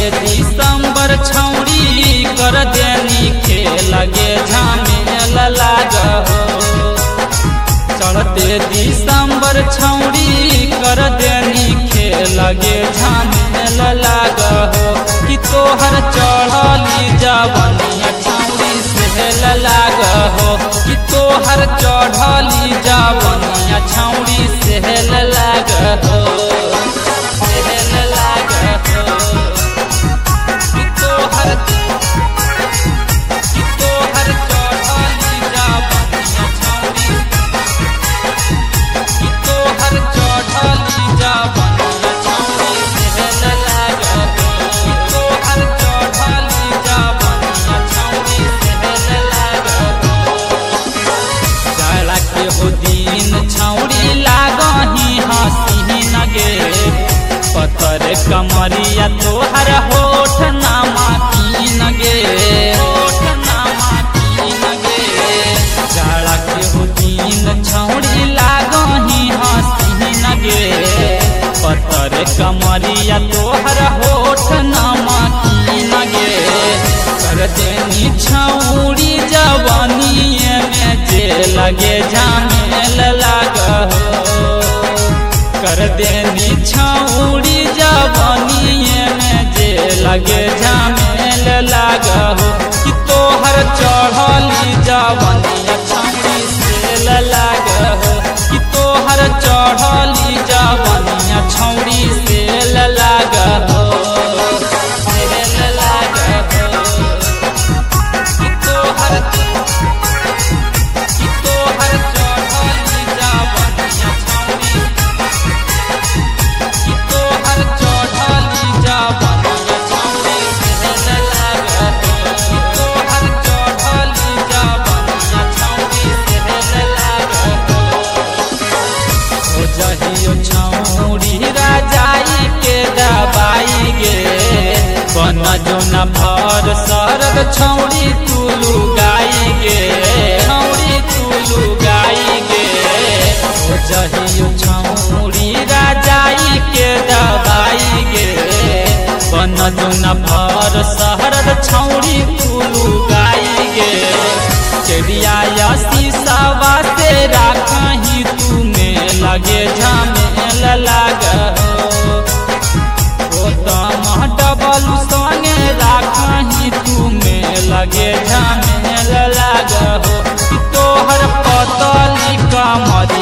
दिसंबर छौड़ी कर देनी खेल गे झमेल लाग हो। चढ़ते दिसंबर छौड़ी कर देनी खेल गे झमेल लाग हो। कि तोहर चढ़ली जवनिया छौड़ी सेल लाग हो। कि तोहर चढ़ली जवनिया छौड़ी सेल लाग हो। सेल लाग हो। कि तोहर चढ़ली जवनिया छौड़ी। कि तोहर चढ़ली जवनिया छौड़ी सेल लाग हो। कि तोहर चढ़ली जवनिया छौड़ी सेल लाग हो। जाड़ा के हो दिन छौड़ी लागही हसीन गे। पतर कमरिया तोहर होठ नामा कीन गे। होठ नामा कीन गे। जाड़ा के हो दिन छौड़ी लागही हसीन गे। पतर कमरिया तोहर होठ नामा कीन गे। कर देनी छौड़ी जवानिए में जे लगे झमेल लाग हो। कर देनी छौड़ी जवानिए में जे लगे झमेल लाग हो। कि तोहर चढ़ली जवानिया छौड़ी सेल लाग हो। कि तोहर चढ़ली जवानिया छौड़ी सेल लाग हो। सेल लाग हो। कि तोहर चढ़ली जवानिया छौड़ी। कि तोहर चढ़ली जवानिया छौड़ी सेल लाग हो। कि तोहर चढ़ली जवानिया छौड़ी सेल लाग हो। हो जहियो छौड़ी राजाई के दबाई गे। बन जो न भर सरद छौड़ी तू लुगाई गे। छौड़ी तू लुगाई गे। हो जहियो छौड़ी राजाई के दबाई गे। बन जो न भर सरद छौड़ी तू लुगाई गे। चिड़िया शीशवा से राखही तुम्हें लगे झमेल लाग हो। डबल संगे राखही तुम्हें लगे झमेल लाग हो। कि तोहर पतली कमर